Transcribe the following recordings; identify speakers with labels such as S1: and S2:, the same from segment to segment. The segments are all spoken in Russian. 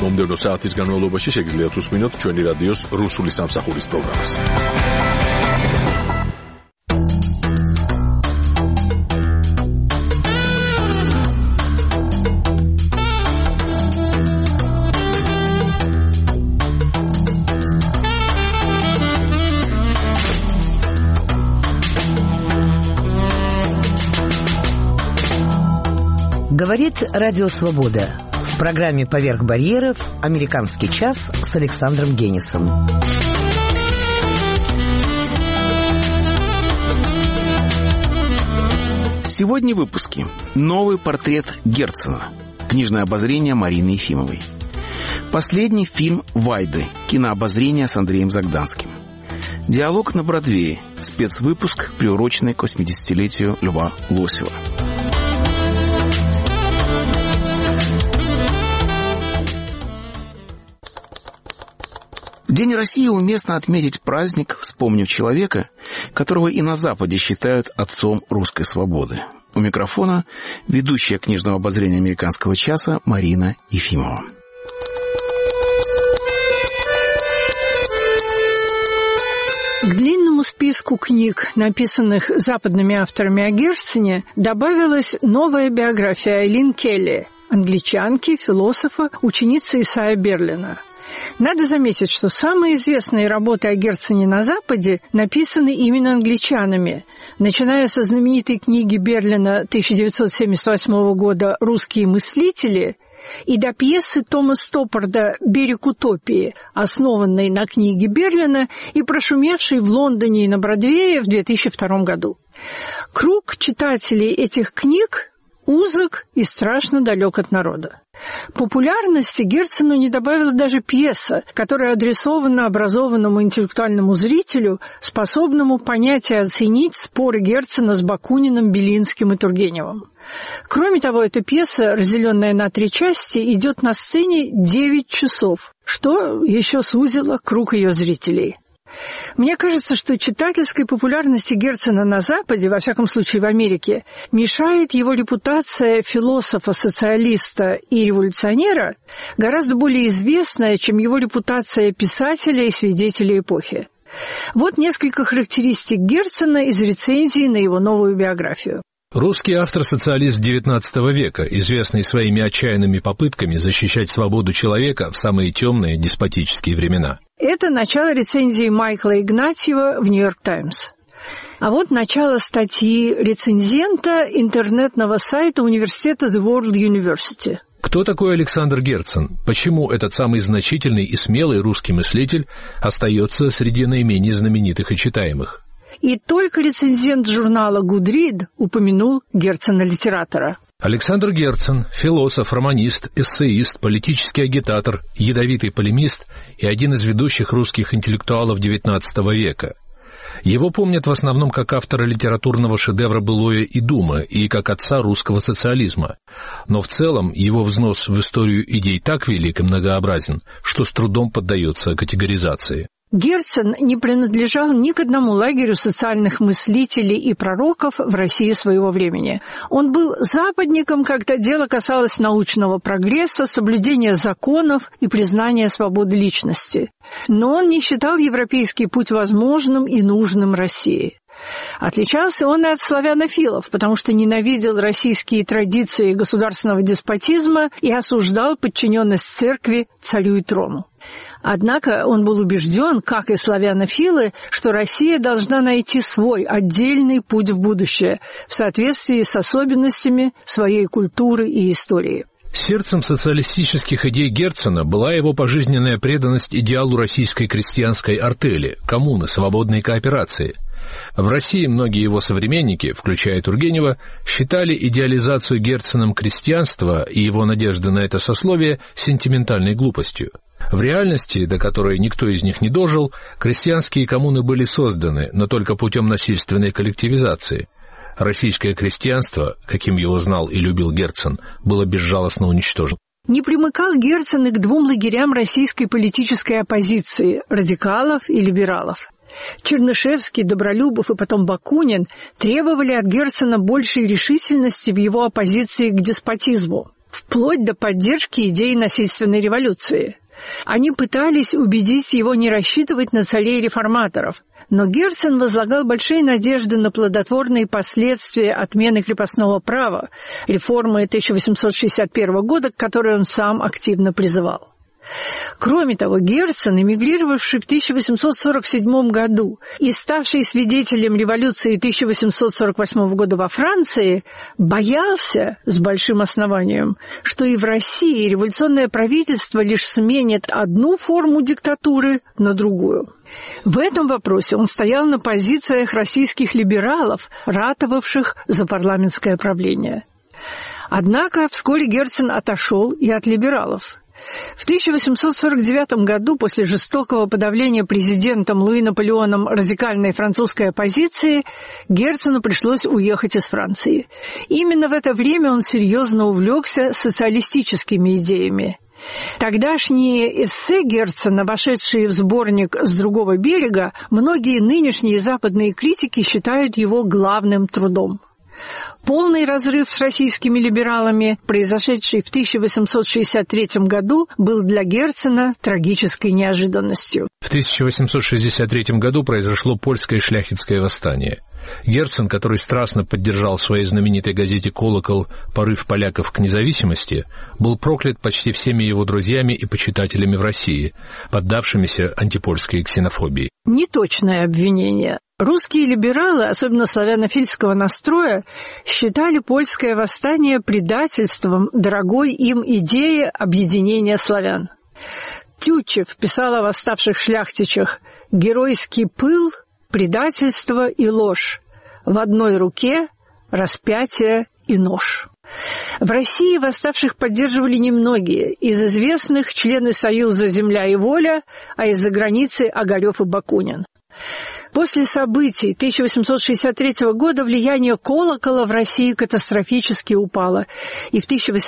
S1: მომდევნო საათის განმავლობაში შეგიძლიათ უსმინოთ ჩვენი რადიოს რუსული სამსახურის პროგრამას.
S2: Говорит Радио Свобода. В программе «Поверх барьеров» «Американский час» с Александром Генисом.
S3: Сегодня в выпуске новый портрет Герцена, книжное обозрение Марины Ефимовой. Последний фильм Вайды, кинообозрение с Андреем Загданским. Диалог на Бродвее, спецвыпуск, приуроченный к 80-летию Льва Лосева. День России уместно отметить праздник, вспомнив человека, которого и на Западе считают отцом русской свободы. У микрофона ведущая книжного обозрения «Американского часа» Марина Ефимова.
S4: К длинному списку книг, написанных западными авторами о Герцене, добавилась новая биография Айлин Келли, англичанки, философа, ученицы Исайя Берлина. Надо заметить, что самые известные работы о Герцене на Западе написаны именно англичанами, начиная со знаменитой книги Берлина 1978 года «Русские мыслители» и до пьесы Тома Стоппарда «Берег утопии», основанной на книге Берлина и прошумевшей в Лондоне и на Бродвее в 2002 году. Круг читателей этих книг узок и страшно далек от народа. Популярности Герцену не добавила даже пьеса, которая адресована образованному интеллектуальному зрителю, способному понять и оценить споры Герцена с Бакуниным, Белинским и Тургеневым. Кроме того, эта пьеса, разделенная на 3 части, идет на сцене 9 часов, что еще сузило круг ее зрителей. Мне кажется, что читательской популярности Герцена на Западе, во всяком случае в Америке, мешает его репутация философа, социалиста и революционера, гораздо более известная, чем его репутация писателя и свидетеля эпохи. Вот несколько характеристик Герцена из рецензии на его новую биографию.
S5: Русский автор-социалист XIX века, известный своими отчаянными попытками защищать свободу человека в самые темные деспотические времена.
S4: Это начало рецензии Майкла Игнатьева в «Нью-Йорк Таймс». А вот начало статьи рецензента интернетного сайта университета The World University.
S5: Кто такой Александр Герцен? Почему этот самый значительный и смелый русский мыслитель остается среди наименее знаменитых и читаемых?
S4: И только рецензент журнала Good Read упомянул Герцена-литератора.
S5: Александр Герцен – философ, романист, эссеист, политический агитатор, ядовитый полемист и один из ведущих русских интеллектуалов XIX века. Его помнят в основном как автора литературного шедевра «Былое и дума» и как отца русского социализма. Но в целом его взнос в историю идей так велик и многообразен, что с трудом поддается категоризации.
S4: Герцен не принадлежал ни к одному лагерю социальных мыслителей и пророков в России своего времени. Он был западником, когда дело касалось научного прогресса, соблюдения законов и признания свободы личности. Но он не считал европейский путь возможным и нужным России. Отличался он и от славянофилов, потому что ненавидел российские традиции государственного деспотизма и осуждал подчиненность церкви царю и трону. Однако он был убежден, как и славянофилы, что Россия должна найти свой отдельный путь в будущее в соответствии с особенностями своей культуры и истории.
S5: Сердцем социалистических идей Герцена была его пожизненная преданность идеалу российской крестьянской артели, коммуны, свободной кооперации. В России многие его современники, включая Тургенева, считали идеализацию Герценом крестьянства и его надежды на это сословие сентиментальной глупостью. В реальности, до которой никто из них не дожил, крестьянские коммуны были созданы, но только путем насильственной коллективизации. Российское крестьянство, каким его знал и любил Герцен, было безжалостно уничтожено.
S4: Не примыкал Герцен и к 2 лагерям российской политической оппозиции – радикалов и либералов. Чернышевский, Добролюбов и потом Бакунин требовали от Герцена большей решительности в его оппозиции к деспотизму. вплоть до поддержки идеи насильственной революции. Они пытались убедить его не рассчитывать на царей-реформаторов, но Герцен возлагал большие надежды на плодотворные последствия отмены крепостного права, реформы 1861 года, к которой он сам активно призывал. Кроме того, Герцен, эмигрировавший в 1847 году и ставший свидетелем революции 1848 года во Франции, боялся, с большим основанием, что и в России революционное правительство лишь сменит одну форму диктатуры на другую. В этом вопросе он стоял на позициях российских либералов, ратовавших за парламентское правление. Однако вскоре Герцен отошел и от либералов. В 1849 году, после жестокого подавления президентом Луи Наполеоном радикальной французской оппозиции, Герцену пришлось уехать из Франции. Именно в это время он серьезно увлекся социалистическими идеями. Тогдашние эссе Герцена, вошедшие в сборник «С другого берега», многие нынешние западные критики считают его главным трудом. Полный разрыв с российскими либералами, произошедший в 1863 году, был для Герцена трагической неожиданностью.
S5: В 1863 году произошло польское шляхетское восстание. Герцен, который страстно поддержал в своей знаменитой газете «Колокол» порыв поляков к независимости, был проклят почти всеми его друзьями и почитателями в России, поддавшимися антипольской ксенофобии.
S4: Неточное обвинение. Русские либералы, особенно славянофильского настроя, считали польское восстание предательством дорогой им идеи объединения славян. Тютчев писал о восставших шляхтичах: «Геройский пыл, предательство и ложь. В одной руке распятие и нож». В России восставших поддерживали немногие. Из известных члены Союза «Земля и воля», а из-за границы Огарев и Бакунин. После событий 1863 года влияние «Колокола» в России катастрофически упало, и в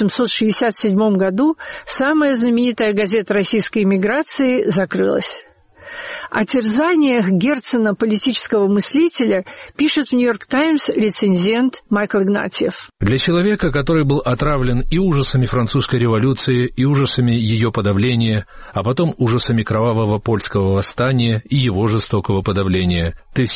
S4: 1867 году самая знаменитая газета российской эмиграции закрылась. О терзаниях Герцена, политического мыслителя, пишет в «Нью-Йорк Таймс» рецензент Майкл Игнатьев.
S5: Для человека, который был отравлен и ужасами французской революции, и ужасами ее подавления, а потом ужасами кровавого польского восстания и его жестокого подавления,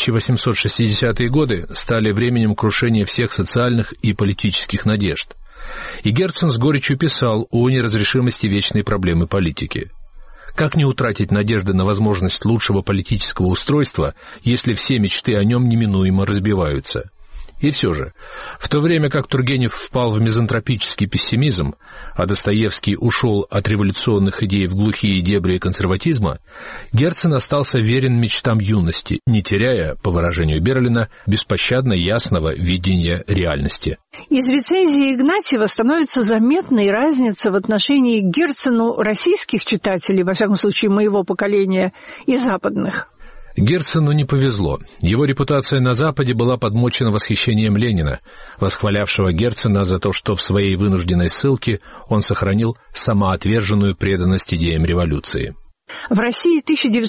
S5: 1860-е годы стали временем крушения всех социальных и политических надежд. И Герцен с горечью писал о неразрешимости вечной проблемы политики. Как не утратить надежды на возможность лучшего политического устройства, если все мечты о нем неминуемо разбиваются? И все же, в то время как Тургенев впал в мизантропический пессимизм, а Достоевский ушел от революционных идей в глухие дебри консерватизма, Герцен остался верен мечтам юности, не теряя, по выражению Берлина, беспощадно ясного видения реальности.
S4: Из рецензии Игнатьева становится заметной разница в отношении к Герцену российских читателей, во всяком случае моего поколения, и западных.
S5: Герцену не повезло. Его репутация на Западе была подмочена восхищением Ленина, восхвалявшего Герцена за то, что в своей вынужденной ссылке он сохранил самоотверженную преданность идеям революции.
S4: В России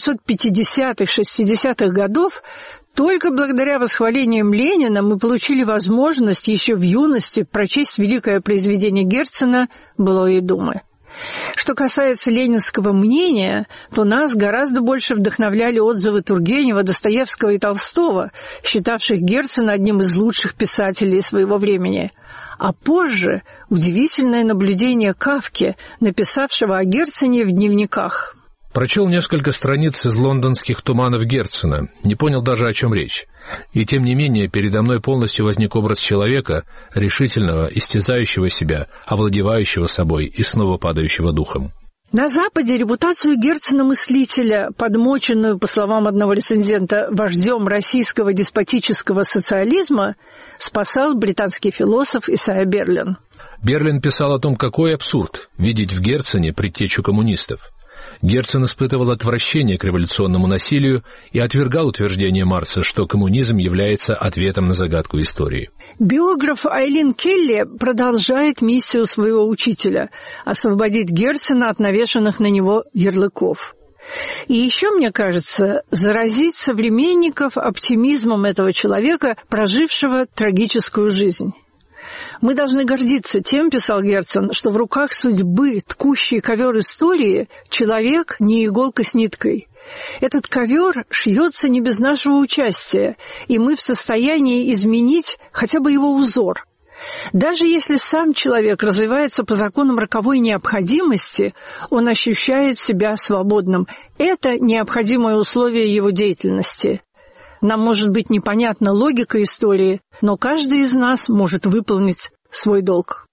S4: 1950-60-х годов только благодаря восхвалениям Ленина мы получили возможность еще в юности прочесть великое произведение Герцена «Былое думы». Что касается ленинского мнения, то нас гораздо больше вдохновляли отзывы Тургенева, Достоевского и Толстого, считавших Герцена одним из лучших писателей своего времени. А позже удивительное наблюдение Кафки, написавшего о Герцене в дневниках.
S5: Прочел несколько страниц из лондонских туманов Герцена, не понял даже, о чем речь. И тем не менее, передо мной полностью возник образ человека, решительного, истязающего себя, овладевающего собой и снова падающего духом.
S4: На Западе репутацию Герцена-мыслителя, подмоченную, по словам одного рецензента, вождем российского деспотического социализма, спасал британский философ Исайя Берлин.
S5: Берлин писал о том, какой абсурд видеть в Герцене предтечу коммунистов. Герцен испытывал отвращение к революционному насилию и отвергал утверждение Маркса, что коммунизм является ответом на загадку истории.
S4: Биограф Айлин Келли продолжает миссию своего учителя – освободить Герцена от навешанных на него ярлыков. И еще, мне кажется, заразить современников оптимизмом этого человека, прожившего трагическую жизнь. «Мы должны гордиться тем, — писал Герцен, — что в руках судьбы, ткущий ковер истории, человек не иголка с ниткой. Этот ковер шьется не без нашего участия, и мы в состоянии изменить хотя бы его узор. Даже если сам человек развивается по законам роковой необходимости, он ощущает себя свободным. Это необходимое условие его деятельности. Нам может быть непонятна логика истории, но каждый из нас может выполнить свой долг».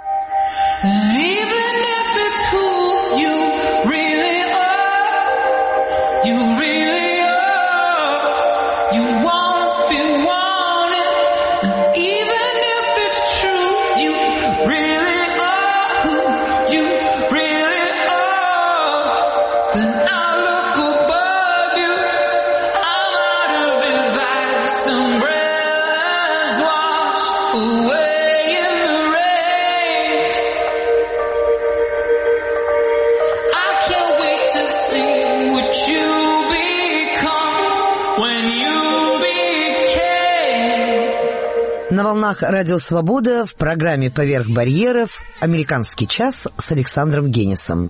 S2: На волнах Радио Свобода в программе «Поверх барьеров» «Американский час» с Александром Генисом.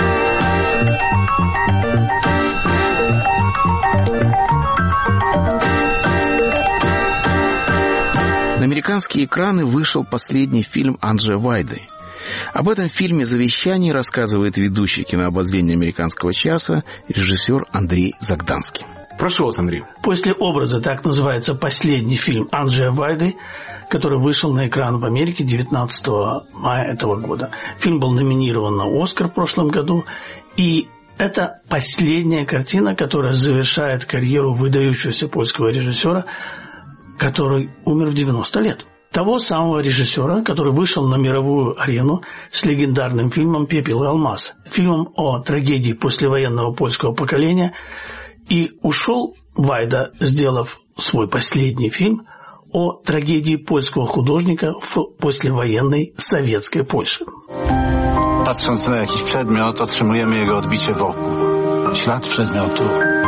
S3: На американские экраны вышел последний фильм Анджея Вайды. Об этом фильме «Завещание» рассказывает ведущий кинообозрения «Американского часа» режиссер Андрей Загданский. Прошу вас, Андрей.
S6: «После образа» — так называется последний фильм Анджея Вайды, который вышел на экран в Америке 19 мая этого года. Фильм был номинирован на «Оскар» в прошлом году, и это последняя картина, которая завершает карьеру выдающегося польского режиссера, который умер в 90 лет. Того самого режиссера, который вышел на мировую арену с легендарным фильмом «Пепел и алмаз», фильмом о трагедии послевоенного польского поколения. И ушел Вайда, сделав свой последний фильм о трагедии польского художника в послевоенной советской Польше.
S7: Patrząc na jakiś przedmiot, otrzymujemy jego odbicie wokół. Ślad przedmiotu.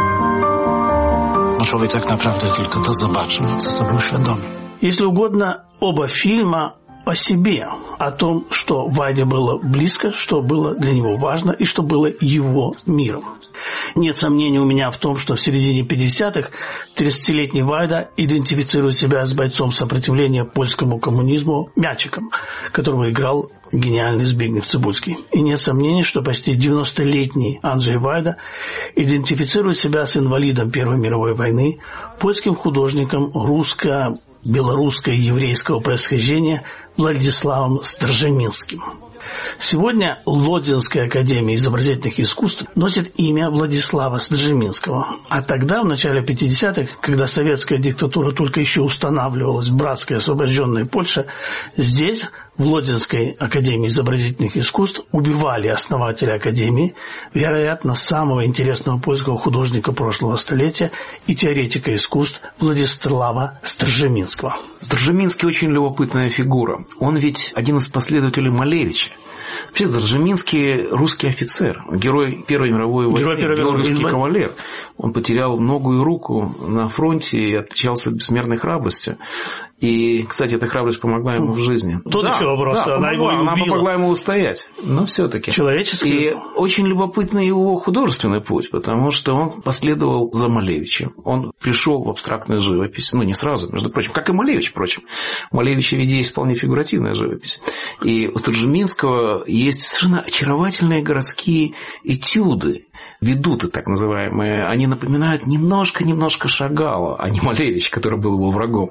S7: Bo człowiek tak naprawdę tylko to zobaczył, co sobie uświadomił.
S6: Если угодно, оба фильма о себе, о том, что Вайде было близко, что было для него важно и что было его миром. Нет сомнений у меня в том, что в середине 50-х 30-летний Вайда идентифицирует себя с бойцом сопротивления польскому коммунизму Мячиком, которого играл гениальный Збигнев Цибульский. И нет сомнений, что почти 90-летний Анджей Вайда идентифицирует себя с инвалидом Первой мировой войны, польским художником русско-белорусского происхождения Владиславом Сторжеминским. Сегодня Лодзинская академия изобразительных искусств носит имя Владислава Сторжеминского. А тогда, в начале 50-х, когда советская диктатура только еще устанавливалась в братской освобожденной Польше, здесь, в Лодзинской академии изобразительных искусств, убивали основателя академии, вероятно, самого интересного польского художника прошлого столетия и теоретика искусств Владислава Сторжеминского.
S3: Сторжеминский очень любопытная фигура. Он ведь один из последователей Малевича. Вообще, Сторжеминский русский офицер, герой Первой мировой войны, герой русский кавалер. Он потерял ногу и руку на фронте и отличался бессмертной храбростью. И, кстати, эта храбрость помогла ему в жизни.
S6: Тут еще вопрос.
S3: Да, она помогла ему устоять. Но все-таки.
S6: Человеческий.
S3: И очень любопытный его художественный путь, потому что он последовал за Малевичем. Он пришел в абстрактную живопись. Ну, не сразу, между прочим. Как и Малевич, впрочем. У Малевича ведь есть вполне фигуративная живопись. И у Сторжеминского есть совершенно очаровательные городские этюды. Ведуты, так называемые, они напоминают немножко Шагала, а не Малевич, который был его врагом.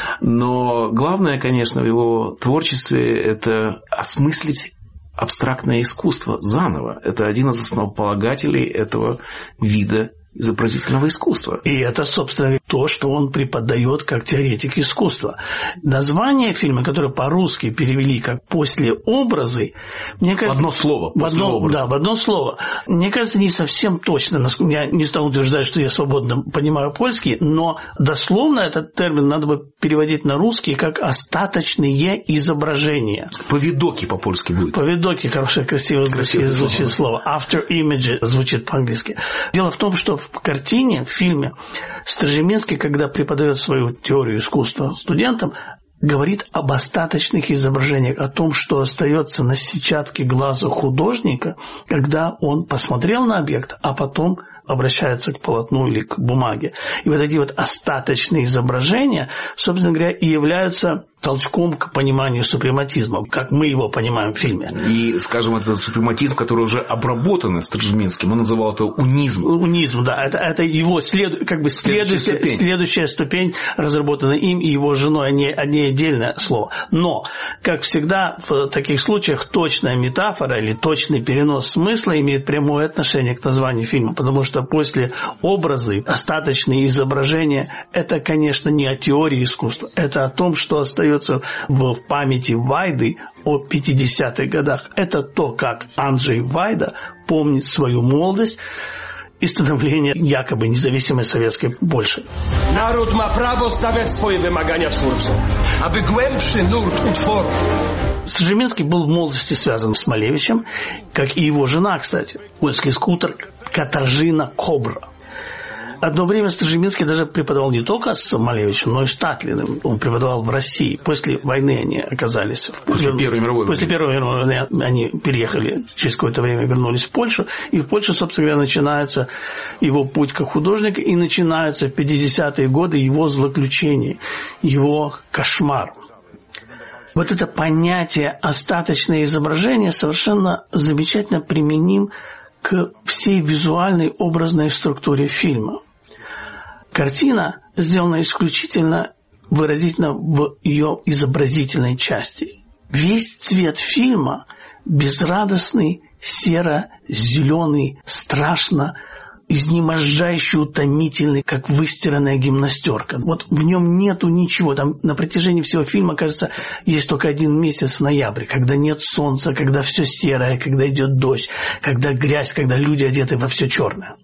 S3: Но главное, конечно, в его творчестве – это осмыслить абстрактное искусство заново. Это один из основополагателей этого вида изобразительного искусства.
S6: И это, собственно, то, что он преподает как теоретик искусства. Название фильма, которое по-русски перевели как «Послеобразы», мне кажется...
S3: Одно слово.
S6: В одно слово. Мне кажется, не совсем точно. Я не стану утверждать, что я свободно понимаю польский, но дословно этот термин надо бы переводить на русский как «остаточные изображения».
S3: Повидоки по-польски будет.
S6: Повидоки, хорошее, красивое звучит слово. After image звучит по-английски. Дело в том, что в картине, в фильме, Сторжеминский, когда преподает свою теорию искусства студентам, говорит об остаточных изображениях, о том, что остается на сетчатке глаза художника, когда он посмотрел на объект, а потом обращается к полотну или к бумаге. И вот эти вот остаточные изображения, собственно говоря, и являются толчком к пониманию супрематизма, как мы его понимаем в фильме.
S3: И, скажем, это супрематизм, который уже обработан Стражеминским, он называл это унизм.
S6: Унизм, да. Это его следующая ступень, разработана им и его женой, не отдельное слово. Но, как всегда, в таких случаях точная метафора или точный перенос смысла имеет прямое отношение к названию фильма, потому что после образы, остаточные изображения, это, конечно, не о теории искусства, это о том, что остается в памяти Вайды о 50-х годах. Это то, как Анджей Вайда помнит свою молодость и становление якобы независимой советской Польши.
S8: Народ ma prawo stawiać swoje wymagania twórcze, aby głębszy nurt utworu.
S6: Стражеминский был в молодости связан с Малевичем, как и его жена, кстати, польский скульптор Катаржина Кобра. Одно время Стражеминский даже преподавал не только с Малевичем, но и с Татлиным. Он преподавал в России. После войны они оказались...
S3: После Первой мировой войны.
S6: После Первой мировой войны они переехали, через какое-то время вернулись в Польшу. И в Польше, собственно говоря, начинается его путь как художника. И начинаются в 50-е годы его злоключения, его кошмар. Вот это понятие «остаточное изображение» совершенно замечательно применим к всей визуальной образной структуре фильма. Картина сделана исключительно выразительно в ее изобразительной части. Весь цвет фильма безрадостный, серо-зеленый, страшно, изнемождающе утомительный, как выстиранная гимнастерка. Вот в нем нету ничего. Там на протяжении всего фильма, кажется, есть только один месяц, ноябрь, когда нет солнца, когда все серое, когда идет дождь, когда грязь, когда люди одеты во все черное.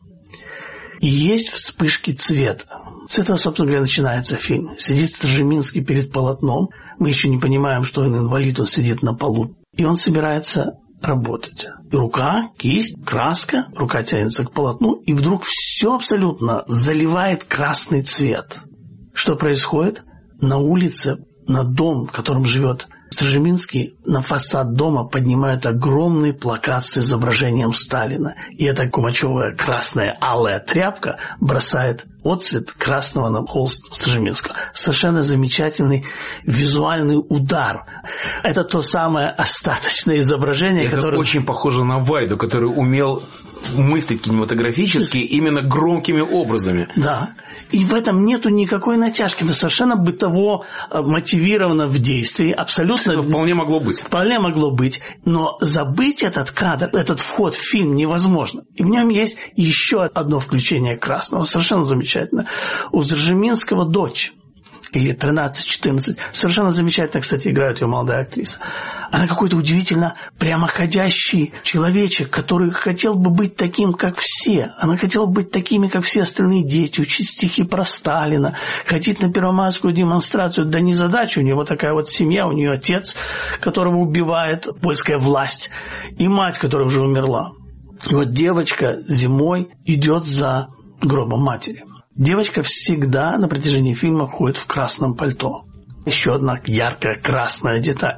S6: И есть вспышки цвета. С этого, собственно говоря, начинается фильм. Сидит Стражеминский перед полотном. Мы еще не понимаем, что он инвалид, он сидит на полу. И он собирается работать. И рука, кисть, краска, рука тянется к полотну, и вдруг все абсолютно заливает красный цвет. Что происходит? На улице, на дом, в котором живет Стражеминский, на фасад дома поднимает огромный плакат с изображением Сталина. И эта кумачевая красная алая тряпка бросает отцвет красного на холст Стражеминского. Совершенно замечательный визуальный удар. Это то самое остаточное изображение,
S3: это
S6: которое...
S3: очень похоже на Вайду, который умел мыслить кинематографически именно громкими образами.
S6: Да. И в этом нету никакой натяжки. Это совершенно бытово мотивировано в действии. Абсолютно.
S3: Это вполне могло быть.
S6: Вполне могло быть. Но забыть этот кадр, этот вход в фильм невозможно. И в нем есть еще одно включение красного. Совершенно замечательно. У Стражеминского дочь. Или 13-14. Совершенно замечательно, кстати, играет ее молодая актриса. Она какой-то удивительно прямоходящий человечек, который хотел бы быть таким, как все. Она хотела быть такими, как все остальные дети, учить стихи про Сталина, ходить на первомайскую демонстрацию. Да не задача, у него такая вот семья, у нее отец, которого убивает польская власть, и мать, которая уже умерла. И вот девочка зимой идет за гробом матери. Девочка всегда на протяжении фильма ходит в красном пальто. Еще одна яркая красная деталь.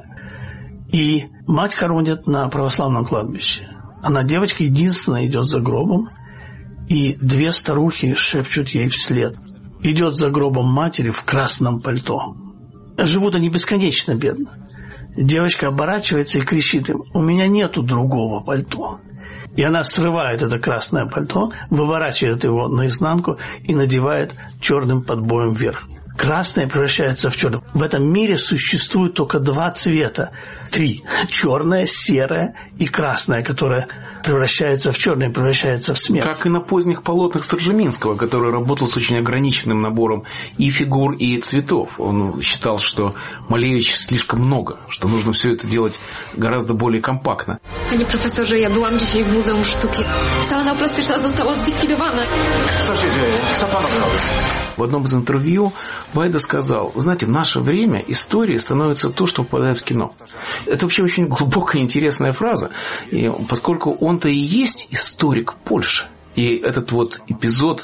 S6: И мать хоронят на православном кладбище. Она, девочка, единственная идет за гробом. И две старухи шепчут ей вслед. Идет за гробом матери в красном пальто. Живут они бесконечно бедно. Девочка оборачивается и кричит им: «У меня нету другого пальто». И она срывает это красное пальто, выворачивает его наизнанку и надевает черным подбоем вверх. Красное превращается в черное. В этом мире существует только два цвета. Три. Черное, серое и красное, которое превращается в черное, превращается в смерть.
S3: Как и на поздних полотнах Стражеминского, который работал с очень ограниченным набором и фигур, и цветов. Он считал, что Малевич слишком много, что нужно все это делать гораздо более компактно.
S9: Panie profesorze, ja byłam dzisiaj w Muzeum Sztuki. Sala neoplastyczna została zlikwidowana.
S7: Co się dzieje? Co pan odkrył?
S3: В одном из интервью Вайда сказал: вы знаете, в наше время история становится то, что попадает в кино. Это вообще очень глубокая и интересная фраза, и поскольку он-то и есть историк Польши. И этот вот эпизод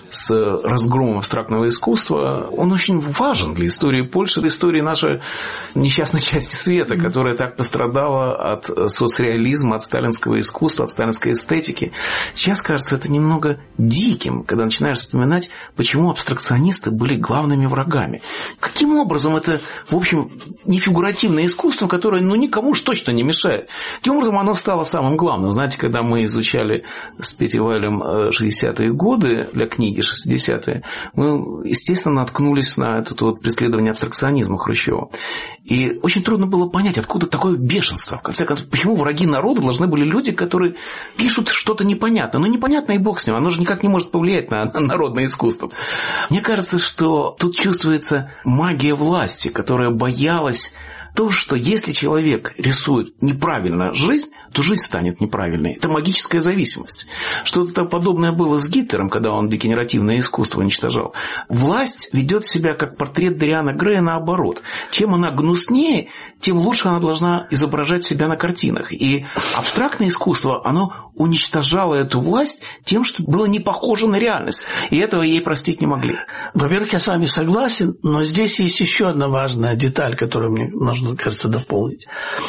S3: с разгромом абстрактного искусства, он очень важен для истории Польши, для истории нашей несчастной части света, которая так пострадала от соцреализма, от сталинского искусства, от сталинской эстетики. Сейчас кажется это немного диким, когда начинаешь вспоминать, почему абстракционисты были главными врагами. Каким образом это, в общем, не фигуративное искусство, которое никому уж точно не мешает. Каким образом оно стало самым главным? Знаете, когда мы изучали с Петей Вайлем 60-е годы для книги 60-е, мы, естественно, наткнулись на это преследование абстракционизма Хрущева. И очень трудно было понять, откуда такое бешенство. В конце концов, почему враги народа должны были люди, которые пишут что-то непонятное. Непонятно и бог с ним, оно же никак не может повлиять на народное искусство. Мне кажется, что тут чувствуется магия власти, которая боялась того, что если человек рисует неправильно жизнь, то жизнь станет неправильной. Это магическая зависимость. Что-то подобное было с Гитлером, когда он дегенеративное искусство уничтожал. Власть ведет себя как портрет Дориана Грея наоборот. Чем она гнуснее, тем лучше она должна изображать себя на картинах. И абстрактное искусство, оно уничтожало эту власть тем, что было не похоже на реальность. И этого ей простить не могли.
S6: Во-первых, я с вами согласен, но здесь есть еще одна важная деталь, которую мне нужно, кажется, дополнить.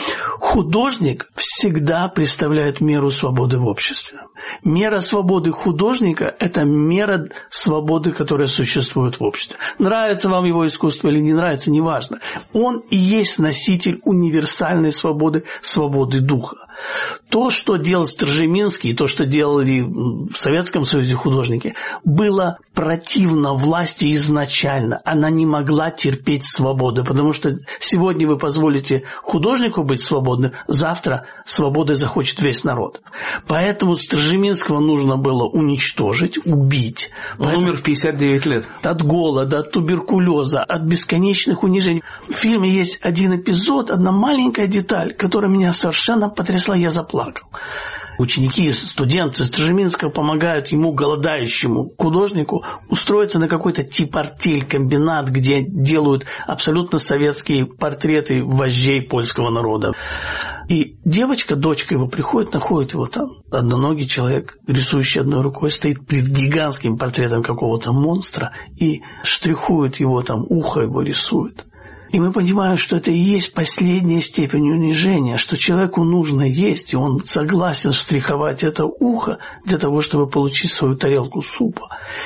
S6: Художник всегда представляет меру свободы в обществе. Мера свободы художника – это мера свободы, которая существует в обществе. Нравится вам его искусство или не нравится, неважно. Он и есть носитель универсальной свободы, свободы духа. То, что делал Стражеминский, то, что делали в Советском Союзе художники, было противно власти изначально. Она не могла терпеть свободы, потому что сегодня вы позволите художнику быть свободным, завтра свободой захочет весь народ. Поэтому Стражеминского нужно было уничтожить, убить.
S3: Он умер в 59 лет.
S6: От голода, от туберкулеза, от бесконечных унижений. В фильме есть один эпизод, одна маленькая деталь, которая меня совершенно потрясла, я заплакал. Ученики, студенты Стражеминского помогают ему, голодающему художнику, устроиться на какой-то тип артель-комбинат, где делают абсолютно советские портреты вождей польского народа. И девочка, дочка его, приходит, находит его там. Одноногий человек, рисующий одной рукой, стоит перед гигантским портретом какого-то монстра и штрихует его там, ухо его рисует. И мы понимаем, что это и есть последняя степень унижения, что человеку нужно есть, и он согласен штриховать это ухо для того, чтобы получить свою тарелку супа.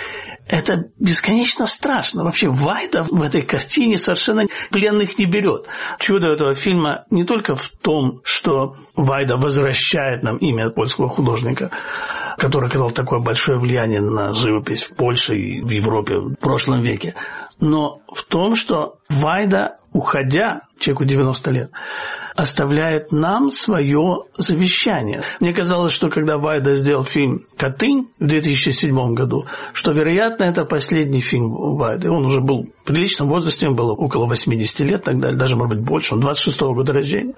S6: Это бесконечно страшно. Вообще Вайда в этой картине совершенно пленных не берет. Чудо этого фильма не только в том, что Вайда возвращает нам имя польского художника, который оказал такое большое влияние на живопись в Польше и в Европе в прошлом веке, но в том, что Вайда, уходя, человеку 90 лет, оставляет нам свое завещание. Мне казалось, что когда Вайда сделал фильм «Катынь» в 2007 году, что, вероятно, это последний фильм Вайды. Он уже был в приличном возрасте, ему было около 80 лет, так далее, даже, может быть, больше, он 26-го года рождения.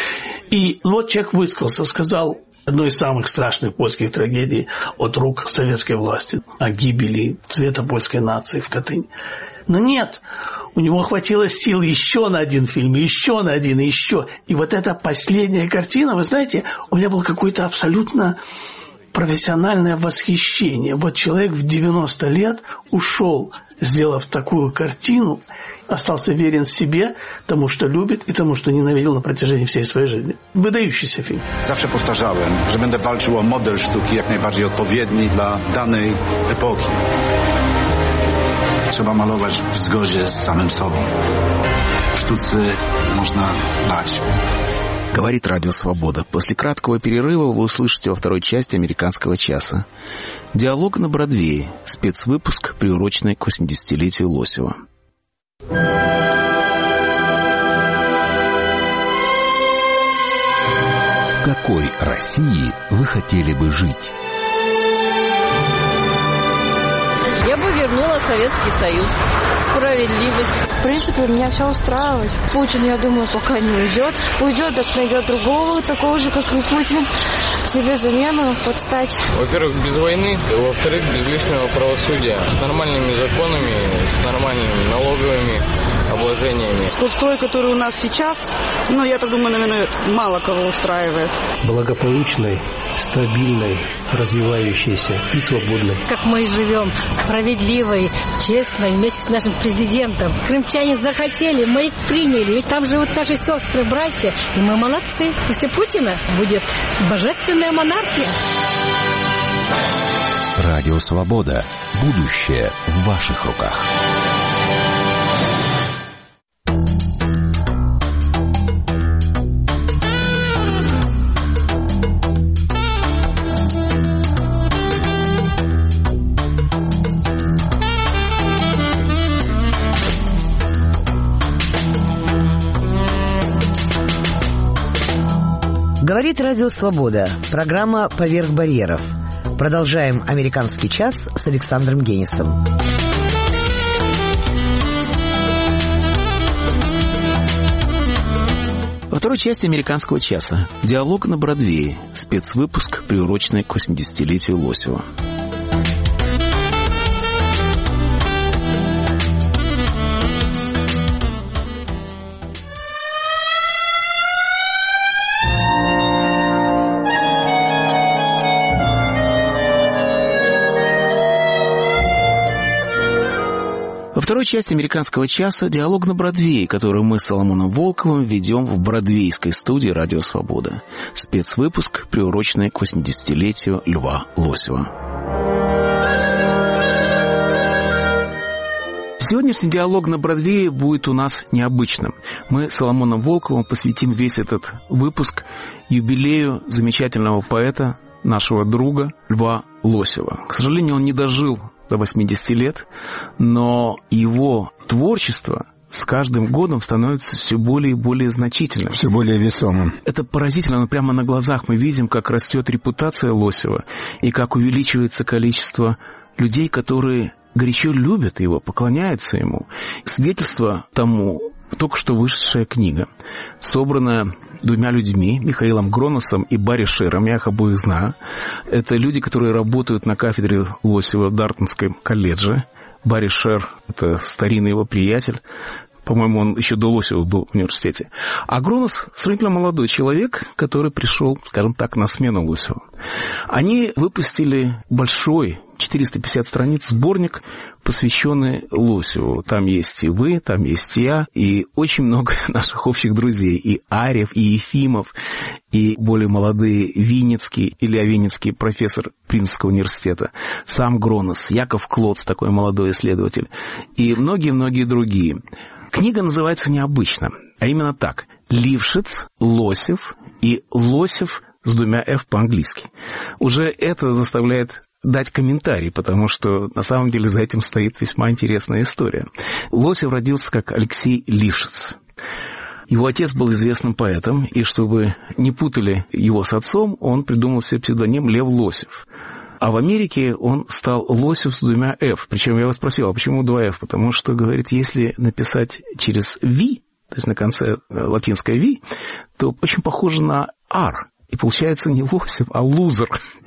S6: И вот человек высказался, сказал одну из самых страшных польских трагедий от рук советской власти, о гибели цвета польской нации в Катыни. Но нет, у него хватило сил еще на один фильм, еще на один, и еще. И вот эта последняя картина, вы знаете, у меня было какое-то абсолютно профессиональное восхищение. Вот человек в 90 лет ушел, сделав такую картину, остался верен себе, тому, что любит, и тому, что ненавидел на протяжении всей своей жизни. Выдающийся фильм.
S7: Zawsze powtarzałem, że będę walczył o model sztuki jak najbardziej odpowiedni dla danej epoki. Trzeba malować w zgodzie z samym sobą. W sztuce można dać.
S3: Говорит Радио Свобода. После краткого перерыва вы услышите во второй части «Американского часа» диалог на Бродвее, спецвыпуск, приуроченный к 80-летию Лосева.
S10: В какой России вы хотели бы жить?
S11: Я бы вернула Советский Союз. Справедливость.
S12: В принципе, меня все устраивает. Путин, я думаю, пока не уйдет. Уйдет, так найдет другого, такого же, как и Путин. Себе замену подстать.
S13: Во-первых, без войны. Во-вторых, без лишнего правосудия. С нормальными законами, с нормальными налоговыми обложениями.
S14: Тот строй, который у нас сейчас, я так думаю, наверное, мало кого устраивает.
S15: Благополучной, стабильной, развивающейся и свободной.
S16: Как мы живем, справедливой, честной, вместе с нашим президентом. Крымчане захотели, мы их приняли. Ведь там живут наши сестры, братья, и мы молодцы. После Путина будет божественная монархия.
S10: Радио Свобода. Будущее в ваших руках.
S2: Говорит Радио Свобода. Программа «Поверх барьеров». Продолжаем «Американский час» с Александром Генисом.
S3: Во второй части «Американского часа» диалог на Бродвее, спецвыпуск, приуроченный к 80-летию Лосева. Во второй части «Американского часа» диалог на Бродвее, который мы с Соломоном Волковым ведем в бродвейской студии «Радио Свобода». Спецвыпуск, приуроченный к 80-летию Льва Лосева. Сегодняшний диалог на Бродвее будет у нас необычным. Мы с Соломоном Волковым посвятим весь этот выпуск юбилею замечательного поэта, нашего друга Льва Лосева. К сожалению, он не дожил до 80 лет, но его творчество с каждым годом становится все более и более значительным.
S17: Все более весомым.
S3: Это поразительно, но прямо на глазах мы видим, как растет репутация Лосева и как увеличивается количество людей, которые горячо любят его, поклоняются ему. Свидетельство тому только что вышедшая книга, собранная двумя людьми, Михаилом Гроносом и Барри Шером, я их обоих знаю. Это люди, которые работают на кафедре Лосева в Дартмутском колледже. Барри Шер — это старинный его приятель. По-моему, он еще до Лосева был в университете. А Гронос — сравнительно молодой человек, который пришел, скажем так, на смену Лосеву. Они выпустили большой, 450 страниц, сборник, посвященный Лосеву. Там есть и вы, там есть и я, и очень много наших общих друзей. И Арьев, и Ефимов, и более молодые Винницкий, Илья Винницкий, профессор Принцевского университета, сам Гронос, Яков Клоц, такой молодой исследователь, и многие-многие другие. Книга называется необычно, а именно так: Лившиц, Лосев и Лосев с двумя «ф» по-английски. Уже это заставляет дать комментарий, потому что на самом деле за этим стоит весьма интересная история. Лосев родился как Алексей Лившиц. Его отец был известным поэтом, и чтобы не путали его с отцом, он придумал себе псевдоним Лев Лосев. А в Америке он стал Лосев с двумя «ф». Причем я его спросил, а почему два «ф»? Потому что, говорит, если написать через «ви», то есть на конце латинское «ви», то очень похоже на «ар». И получается не Лосев, а лузер.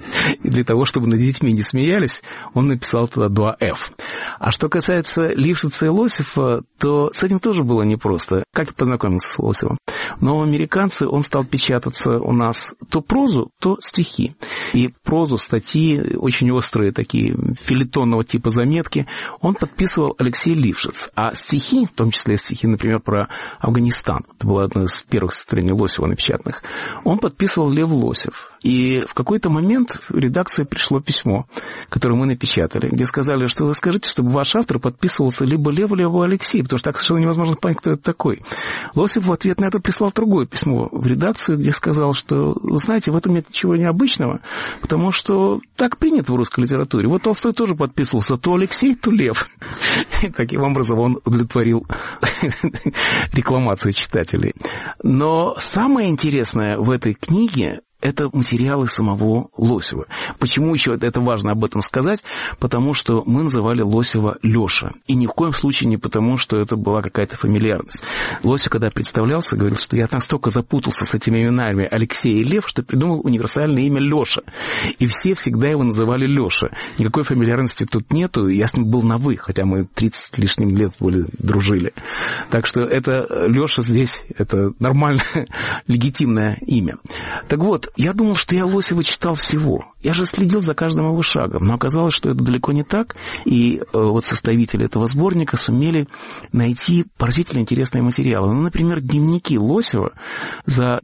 S3: И для того, чтобы над детьми не смеялись, он написал туда два «ф». А что касается Лившица и Лосева, то с этим тоже было непросто. Как я познакомился с Лосевым? Но американцы, он стал печататься у нас то прозу, то стихи. И прозу, статьи, очень острые такие, фельетонного типа заметки, он подписывал Алексей Лившиц. А стихи, в том числе стихи, например, про Афганистан, это было одно из первых сочинений Лосева напечатанных, он подписывал Лев Лосев. И в какой-то момент в редакцию пришло письмо, которое мы напечатали, где сказали, что вы скажите, чтобы ваш автор подписывался либо Лев, либо Алексей, потому что так совершенно невозможно понять, кто это такой. Лосев в ответ на это прислал другое письмо в редакцию, где сказал, что, вы знаете, в этом нет ничего необычного, потому что так принято в русской литературе. Вот Толстой тоже подписывался то Алексей, то Лев. И таким образом он удовлетворил рекламацию читателей. Но самое интересное в этой книге — это материалы самого Лосева. Почему еще это важно об этом сказать? Потому что мы называли Лосева Леша. И ни в коем случае не потому, что это была какая-то фамильярность. Лосев, когда представлялся, говорил, что я настолько запутался с этими именами Алексей и Лев, что придумал универсальное имя Леша. И все всегда его называли Леша. Никакой фамильярности тут нету. Я с ним был на «вы», хотя мы 30 с лишним лет более дружили. Так что это Леша здесь, это нормальное, легитимное имя. Так вот, я думал, что я Лосева читал всего. Я же следил за каждым его шагом. Но оказалось, что это далеко не так. И вот составители этого сборника сумели найти поразительно интересные материалы. Ну, например, дневники Лосева за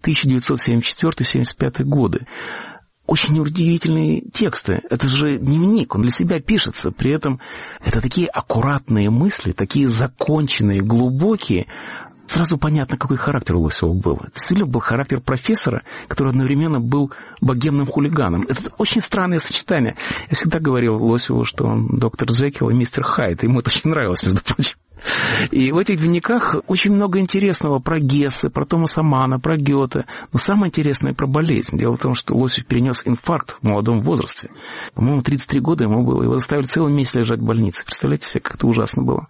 S3: 1974-1975 годы. Очень удивительные тексты. Это же дневник, он для себя пишется. При этом это такие аккуратные мысли, такие законченные, глубокие. Сразу понятно, какой характер у Лосева был. Это действительно был характер профессора, который одновременно был богемным хулиганом. Это очень странное сочетание. Я всегда говорил Лосеву, что он доктор Джекил и мистер Хайд. Ему это очень нравилось, между прочим. И в этих дневниках очень много интересного про Гессе, про Томаса Манна, про Гёте. Но самое интересное про болезнь. Дело в том, что Лосев перенес инфаркт в молодом возрасте. По-моему, 33 года ему было. Его заставили целый месяц лежать в больнице. Представляете себе, как это ужасно было.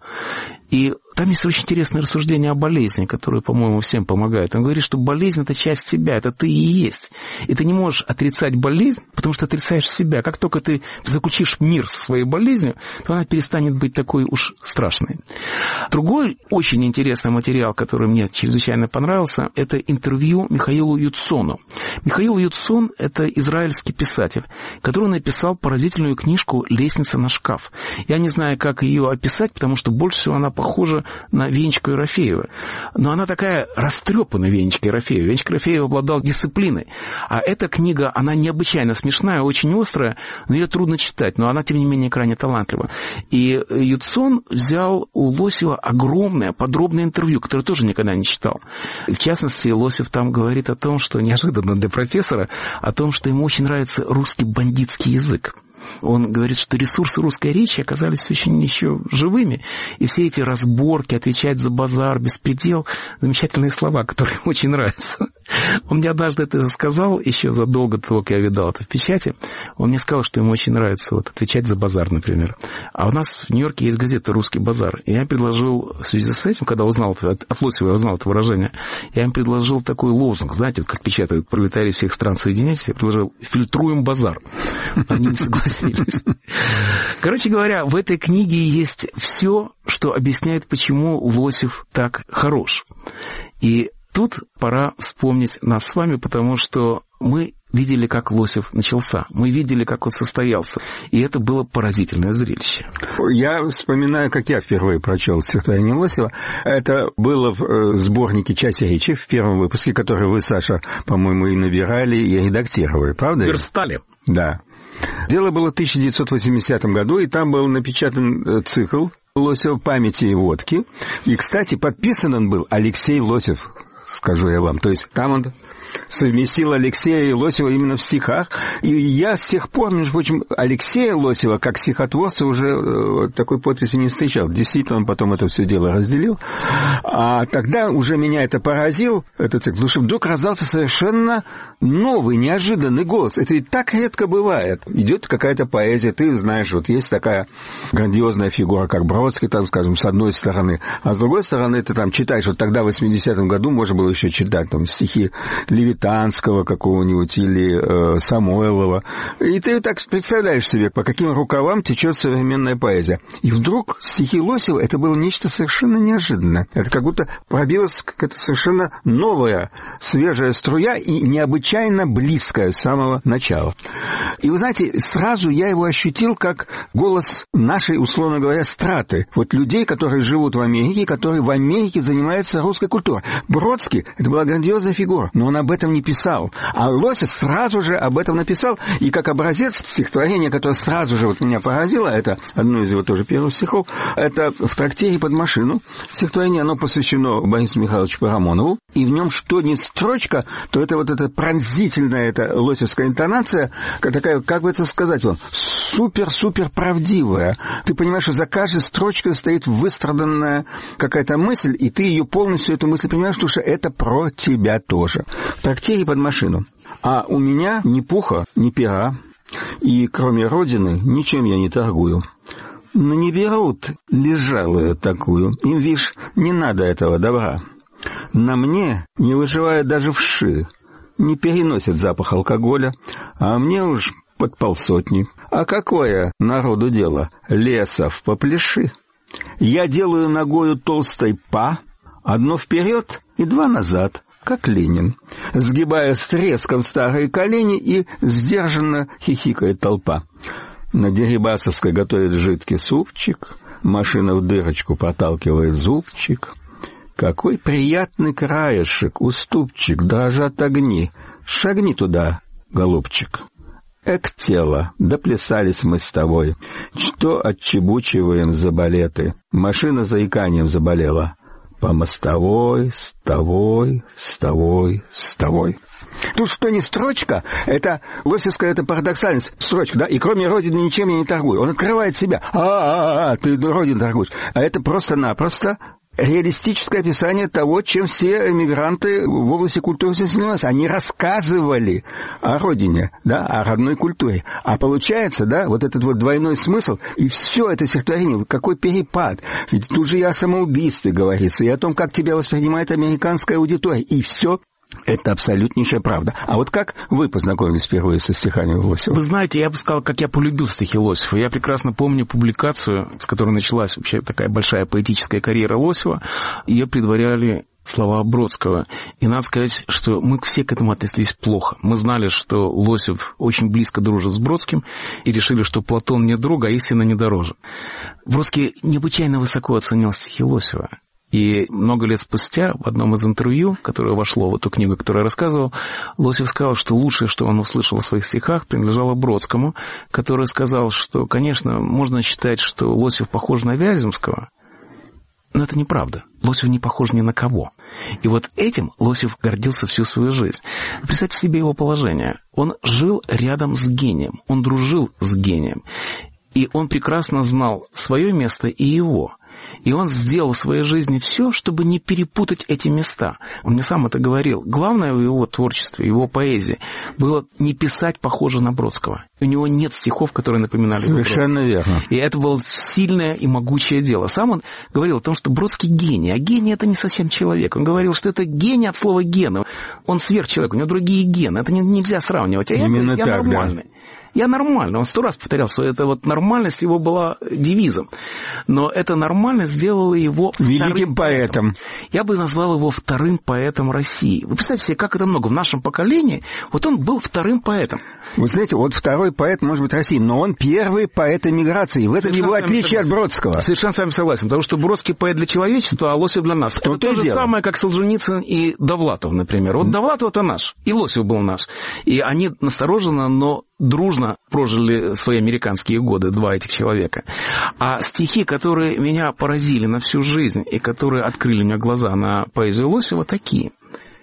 S3: И там есть очень интересное рассуждение о болезни, которое, по-моему, всем помогает. Он говорит, что болезнь – это часть себя, это ты и есть. И ты не можешь отрицать болезнь, потому что отрицаешь себя. Как только ты заключишь мир со своей болезнью, то она перестанет быть такой уж страшной. Другой очень интересный материал, который мне чрезвычайно понравился, это интервью Михаилу Юдсону. Михаил Юдсон – это израильский писатель, который написал поразительную книжку «Лестница на шкаф». Я не знаю, как ее описать, потому что больше всего она похожа на Венечку Ерофеева. Но она такая растрепанная, Венечка Ерофеева. Венечка Ерофеева обладал дисциплиной. А эта книга, она необычайно смешная, очень острая, но ее трудно читать, но она, тем не менее, крайне талантлива. И Юдсон взял у Лосева огромное, подробное интервью, которое тоже никогда не читал. В частности, Лосев там говорит о том, что неожиданно для профессора, о том, что ему очень нравится русский бандитский язык. Он говорит, что ресурсы русской речи оказались очень еще живыми. И все эти разборки, отвечать за базар, беспредел, замечательные слова, которые ему очень нравятся. Он мне однажды это сказал, еще задолго до того, как я видал это в печати. Он мне сказал, что ему очень нравится вот, отвечать за базар, например. А у нас в Нью-Йорке есть газета «Русский базар». И я предложил, в связи с этим, когда узнал, от Лосева я узнал это выражение, я им предложил такой лозунг. Знаете, вот как печатают пролетарии всех стран, соединяйтесь. Я предложил «Фильтруем базар». Они не согласились. Короче говоря, в этой книге есть все, что объясняет, почему Лосев так хорош. И тут пора вспомнить нас с вами, потому что мы видели, как Лосев начался. Мы видели, как он состоялся. И это было поразительное зрелище.
S13: Я вспоминаю, как я впервые прочел стихотворение Лосева. Это было в сборнике «Часть речи» в первом выпуске, который вы, Саша, по-моему, и набирали, и редактировали, правда?
S1: Верстали.
S13: Да. Дело было в 1980 году, и там был напечатан цикл Лосева «Памяти и водки». И, кстати, подписан он был Алексей Лосев, скажу я вам. То есть там он совместил Алексея и Лосева именно в стихах. И я с тех пор, между прочим, Алексея Лосева как стихотворца уже такой подписи не встречал. Действительно, он потом это все дело разделил. А тогда уже меня это поразил, этот цикл, потому что вдруг раздался совершенно новый, неожиданный голос. Это ведь так редко бывает. Идет какая-то поэзия, ты знаешь, вот есть такая грандиозная фигура, как Бродский, там, скажем, с одной стороны, а с другой стороны ты там читаешь, вот тогда в 80-м году можно было еще читать там стихи Левитанского какого-нибудь или Самойлова. И ты так представляешь себе, по каким рукавам течет современная поэзия. И вдруг стихи Лосева — это было нечто совершенно неожиданное. Это как будто пробилась какая-то совершенно новая, свежая струя и необычайно близкая с самого начала. И вы знаете, сразу я его ощутил как голос нашей, условно говоря, страты. Вот людей, которые живут в Америке, которые в Америке занимаются русской культурой. Бродский — это была грандиозная фигура, но он об этом не писал. А Лосев сразу же об этом написал. И как образец стихотворения, которое сразу же вот меня поразило, это одно из его тоже первых стихов, это в трактире «Под машину». Стихотворение, оно посвящено Борису Михайловичу Парамонову. И в нем что ни строчка, то это вот эта пронзительная, эта лосевская интонация, такая, как бы это сказать вам, супер-супер правдивая. Ты понимаешь, что за каждой строчкой стоит выстраданная какая-то мысль, и ты ее полностью, эту мысль понимаешь, потому что это про тебя тоже. в трактире под машину. А у меня ни пуха, ни пера, и кроме родины ничем я не торгую. Но не берут лежалую такую, им, видишь, не надо этого добра. На мне не выживают даже вши, не переносят запах алкоголя, а мне уж под 500. А какое народу дело? Лесов попляши. Я делаю ногою толстой па, одно вперед и 2 назад, как Ленин, сгибая с треском старые колени, и сдержанно хихикает толпа. На Дерибасовской готовит жидкий супчик, машина в дырочку проталкивает зубчик. Какой приятный краешек, уступчик, дрожат огни. Шагни туда, голубчик. Эк, тело, доплясались мы с тобой. Что отчебучиваем за балеты? Машина заиканием заболела. По мостовой, с тобой, с тобой, с тобой. Тут что не строчка, это лосевская, это парадоксальность. Строчка, да, и кроме родины ничем я не торгую. Он открывает себя. Ты родину торгуешь. А это просто-напросто реалистическое описание того, чем все эмигранты в области культуры занимались. Они рассказывали о родине, да, о родной культуре. А получается, да, вот этот вот двойной смысл, и все это стихотворение, какой перепад. Ведь тут же и о самоубийстве говорится, и о том, как тебя воспринимает американская аудитория. И все это абсолютнейшая правда. А вот как вы познакомились впервые со стихами Лосева?
S3: Вы знаете, я бы сказал, как я полюбил стихи Лосева. Я прекрасно помню публикацию, с которой началась вообще такая большая поэтическая карьера Лосева. Ее предваряли слова Бродского. И надо сказать, что мы все к этому отнеслись плохо. Мы знали, что Лосев очень близко дружит с Бродским, и решили, что Платон не друг, а истина не дороже. Бродский необычайно высоко оценил стихи Лосева. И много лет спустя в одном из интервью, которое вошло в эту книгу, которую я рассказывал, Лосев сказал, что лучшее, что он услышал в своих стихах, принадлежало Бродскому, который сказал, что, конечно, можно считать, что Лосев похож на Вяземского, но это неправда. Лосев не похож ни на кого. И вот этим Лосев гордился всю свою жизнь. Представьте себе его положение. Он жил рядом с гением, он дружил с гением, и он прекрасно знал свое место и его. И он сделал в своей жизни все, чтобы не перепутать эти места. Он мне сам это говорил. Главное в его творчестве, в его поэзии было не писать похоже на Бродского. У него нет стихов, которые напоминали Бродского.
S13: Совершенно верно.
S3: И это было сильное и могучее дело. Сам он говорил о том, что Бродский гений. А гений — это не совсем человек. Он говорил, что это гений от слова «гена». Он сверхчеловек, у него другие гены. Это нельзя сравнивать. А я нормальный. Да. Я нормально. Он 100 раз повторял, что эта вот нормальность его была девизом. Но эта нормальность сделала его
S13: великим поэтом.
S3: Я бы назвал его вторым поэтом России. Вы представьте себе, как это много. В нашем поколении вот он был вторым поэтом.
S13: Вы знаете, вот второй поэт, может быть, России, но он первый поэт эмиграции. В этом его отличие от Бродского.
S3: Совершенно с вами согласен. Потому что Бродский поэт для человечества, а Лосев для нас. Это то же самое, как Солженицын и Довлатов, например. Вот Довлатов — это наш, и Лосев был наш. И они настороженно, но дружно прожили свои американские годы, два этих человека. А стихи, которые меня поразили на всю жизнь и которые открыли мне глаза на поэзию Лосева, такие.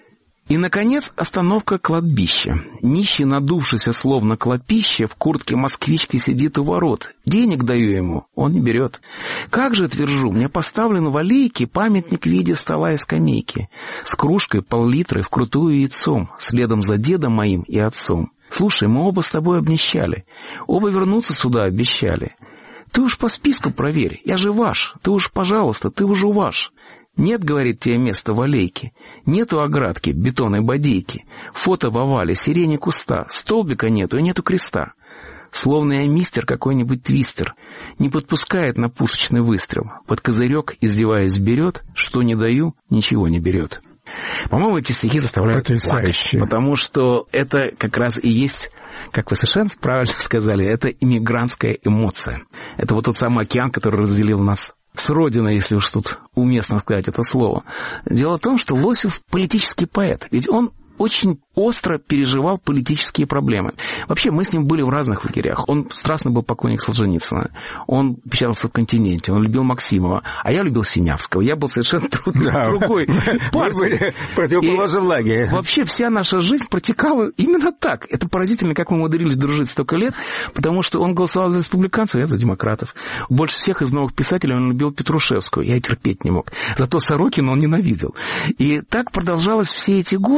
S3: И, наконец, остановка кладбища. Нищий, надувшийся, словно клопище, в куртке москвички сидит у ворот. Денег даю ему, он не берет. Как же, твержу, мне поставлен в аллейке памятник в виде стола и скамейки, с кружкой пол-литра вкрутую яйцом, следом за дедом моим и отцом. Слушай, мы оба с тобой обнищали, оба вернуться сюда обещали. Ты уж по списку проверь, я же ваш, ты уж, пожалуйста, ты уже ваш. Нет, говорит, тебе места в аллейке, нету оградки, бетонной бодейки, фото в овале, сирени куста, столбика нету и нету креста. Словно я мистер какой-нибудь твистер, не подпускает на пушечный выстрел, под козырек, издеваясь, берет, что не даю, ничего не берет. По-моему, эти стихи заставляют плакать, потому что это как раз и есть, как вы совершенно правильно сказали, это иммигрантская эмоция. Это вот тот самый океан, который разделил нас с родиной, если уж тут уместно сказать это слово. Дело в том, что Лосев политический поэт, ведь он очень остро переживал политические проблемы. Вообще, мы с ним были в разных лагерях. Он страстно был поклонник Солженицына. Он печатался в «Континенте», он любил Максимова. А я любил Синявского. Я был совершенно другой партии.
S13: Противоположный в лагере.
S3: Вообще, вся наша жизнь протекала именно так. Это поразительно, как мы умудрились дружить столько лет, потому что он голосовал за республиканцев, я за демократов. Больше всех из новых писателей он любил Петрушевскую. Я терпеть не мог. Зато Сорокина он ненавидел. И так продолжалось все эти годы.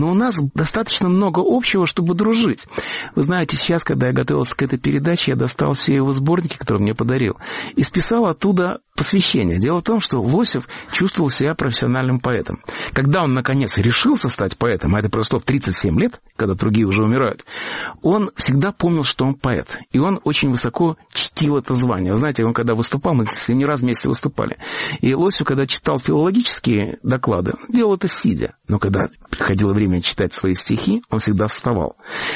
S3: но у нас достаточно много общего, чтобы дружить. Вы знаете, сейчас, когда я готовился к этой передаче, я достал все его сборники, которые мне подарил, и списал оттуда посвящение. Дело в том, что Лосев чувствовал себя профессиональным поэтом. Когда он, наконец, решился стать поэтом, а это произошло в 37 лет, когда другие уже умирают, он всегда помнил, что он поэт. И он очень высоко чтил это звание. Вы знаете, он когда выступал, мы с ним не раз вместе выступали. И Лосев, когда читал филологические доклады, делал это сидя. Но когда приходило время читать свои стихи, он всегда вставал.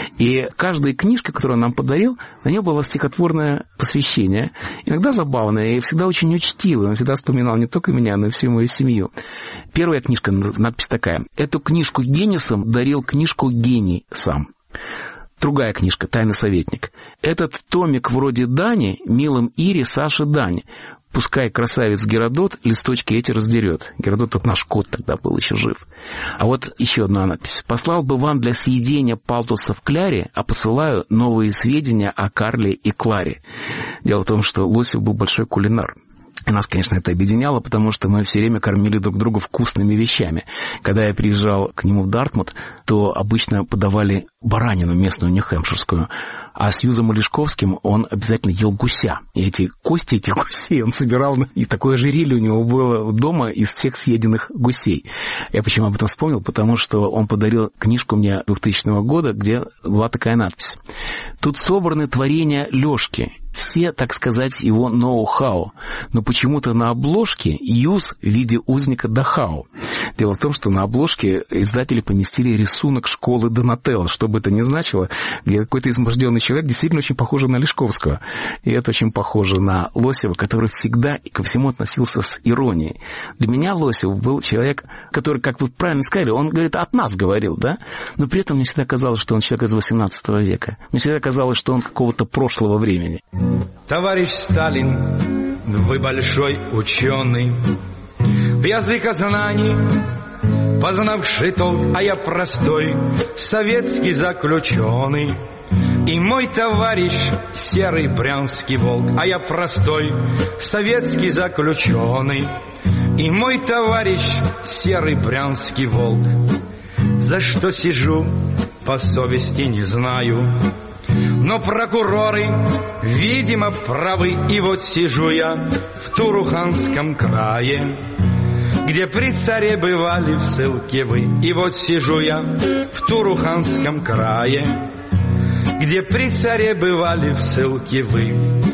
S3: И каждая книжка, которую он нам подарил, на ней было стихотворное посвящение. Иногда забавное и всегда очень учтивое. Он всегда вспоминал не только меня, но и всю мою семью. Первая книжка, надпись такая. Эту книжку гениусам дарил книжку гений сам. Другая книжка «Тайный советник». Этот томик вроде Дани, милым Ире, Саше Дани. Пускай красавец Геродот листочки эти раздерет. Геродот тут наш кот тогда был еще жив. А вот еще одна надпись. «Послал бы вам для съедения палтуса в кляре, а посылаю новые сведения о Карле и Кларе». Дело в том, что Лосев был большой кулинар. И нас, конечно, это объединяло, потому что мы все время кормили друг друга вкусными вещами. Когда я приезжал к нему в Дартмут, то обычно подавали баранину местную, нью-хэмпширскую. А с Юзом Олешковским он обязательно ел гуся. И эти кости этих гусей он собирал. И такое ожерелье у него было дома из всех съеденных гусей. Я почему об этом вспомнил? Потому что он подарил книжку мне 2000 года, где была такая надпись. Тут собраны творения Лёшки. Все, так сказать, его ноу-хау. Но почему-то на обложке Юз в виде узника Дахау. Дело в том, что на обложке издатели поместили рисунок школы Донателло, что бы это ни значило, где какой-то изможденный человек действительно очень похож на Олешковского. И это очень похоже на Лосева, который всегда и ко всему относился с иронией. Для меня Лосев был человек, который, как вы правильно сказали, он, говорит, от нас говорил, да? Но при этом мне всегда казалось, что он человек из 18 века. Мне всегда казалось, что он какого-то прошлого времени.
S17: Товарищ Сталин, вы большой ученый, в языкознании познавший толк, а я простой советский заключенный. И мой товарищ серый брянский волк, а я простой советский заключенный. И мой товарищ серый брянский волк. За что сижу, по совести не знаю, но прокуроры, видимо, правы. И вот сижу я в Туруханском крае, где при царе бывали в ссылке вы. И вот сижу я в Туруханском крае, где при царе бывали в ссылке вы.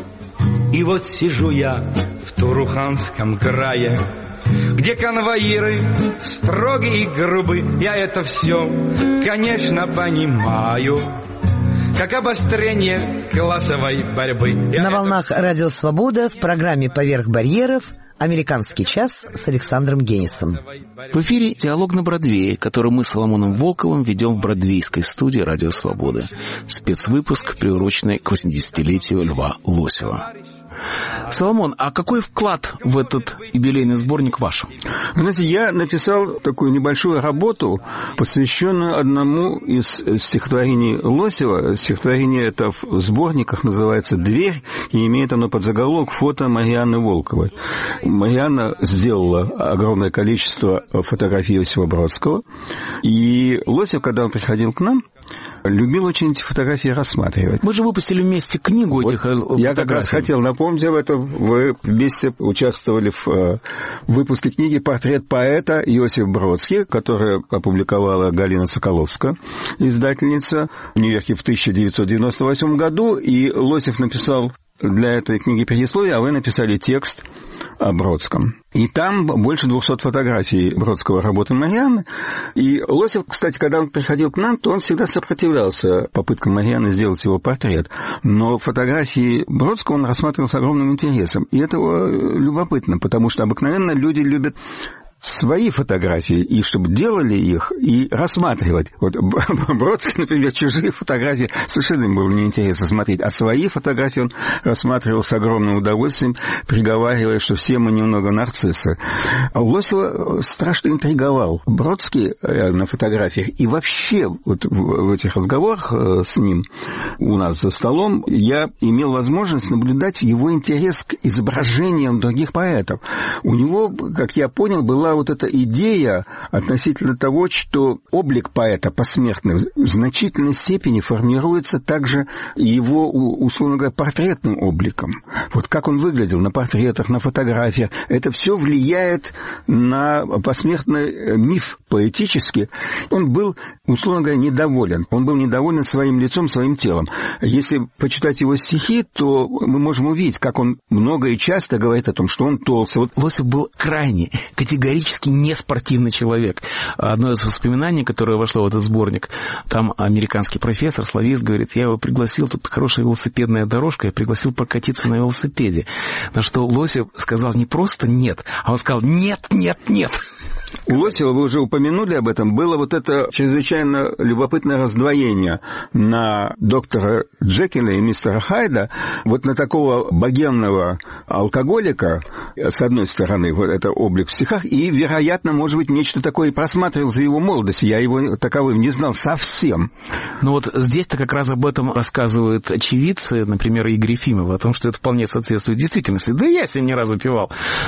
S17: И вот сижу я в Туруханском крае, где конвоиры строгие и грубы. Я это все, конечно, понимаю, как обострение классовой борьбы.
S2: На волнах Радио Свобода в программе «Поверх барьеров» «Американский час» с Александром Генисом.
S3: В эфире «Диалог на Бродвее», который мы с Соломоном Волковым ведем в бродвейской студии «Радио Свобода». Спецвыпуск, приуроченный к 80-летию Льва Лосева. Соломон, а какой вклад в этот юбилейный сборник ваш?
S13: Знаете, я написал такую небольшую работу, посвященную одному из стихотворений Лосева. Стихотворение это в сборниках называется «Дверь», и имеет оно подзаголовок «Фото Марианны Волковой». Марианна сделала огромное количество фотографий Иосифа Бродского, и Лосев, когда он приходил к нам, любил очень эти фотографии рассматривать.
S3: Мы же выпустили вместе книгу этих фотографий.
S13: Я как раз хотел напомнить об этом. Вы вместе участвовали в выпуске книги «Портрет поэта» Иосиф Бродский, которую опубликовала Галина Соколовская, издательница, в Нью-Йорке в 1998 году. И Лосев написал для этой книги предисловие, а вы написали текст о Бродском. И там больше 200 фотографий Бродского работы Марианны. И Лосев, кстати, когда он приходил к нам, то он всегда сопротивлялся попыткам Марианны сделать его портрет. Но фотографии Бродского он рассматривал с огромным интересом. И это любопытно, потому что обыкновенно люди любят свои фотографии, и чтобы делали их, и рассматривать. Вот Бродский, например, чужие фотографии совершенно ему было неинтересно смотреть, а свои фотографии он рассматривал с огромным удовольствием, приговаривая, что все мы немного нарциссы. А Лосева страшно интриговал Бродский на фотографиях, и вообще вот в этих разговорах с ним у нас за столом я имел возможность наблюдать его интерес к изображениям других поэтов. У него, как я понял, была была вот эта идея относительно того, что облик поэта посмертный в значительной степени формируется также его, условно говоря, портретным обликом. Вот как он выглядел на портретах, на фотографиях, это все влияет на посмертный миф поэтически. Он был, условно говоря, недоволен. Он был недоволен своим лицом, своим телом. Если почитать его стихи, то мы можем увидеть, как он много и часто говорит о том, что он толстый.
S3: Вот Лосев был крайне, категорически не спортивный человек. Одно из воспоминаний, которое вошло в этот сборник, там американский профессор, славист, говорит, я его пригласил, тут хорошая велосипедная дорожка, я пригласил прокатиться на велосипеде. На что Лосев сказал не просто «нет», а он сказал «нет, нет, нет».
S13: У Лосева, вы уже упомянули об этом, было вот это чрезвычайно любопытное раздвоение на доктора Джекиля и мистера Хайда, вот на такого богемного алкоголика, с одной стороны, вот это облик в стихах, и, вероятно, может быть, нечто такое и просматривал за его молодость. Я его таковым не знал совсем.
S3: Ну вот здесь-то как раз об этом рассказывают очевидцы, например, Игорь Ефимов, о том, что это вполне соответствует действительности. Да я с ним ни разу пивал.